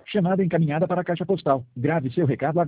Chamada encaminhada para a caixa postal. Grave seu recado agora.